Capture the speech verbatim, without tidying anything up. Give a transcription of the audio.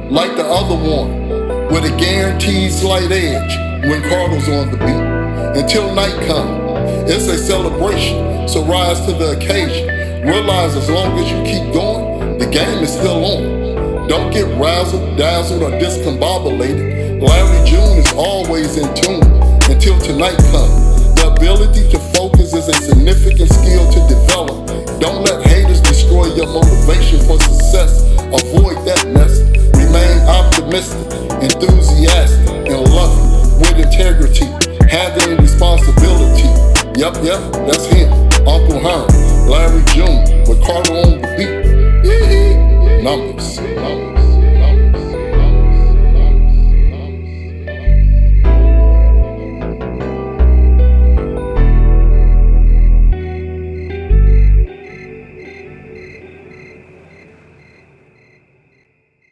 like the other one, with a guaranteed slight edge when Carter's on the beat. Until night comes, it's a celebration, so rise to the occasion. Realize as long as you keep going, the game is still on. Don't get razzled, dazzled, or discombobulated. Larry June is always in tune until tonight comes. The ability to focus is a significant skill to develop. Don't let haters destroy your motivation for success. Avoid that mess. Remain optimistic, enthusiastic, and loving with integrity, handling responsibility. Yup, yup, that's him, Uncle Herm, Larry June, with Carter on the beat. Numbers. Numbers.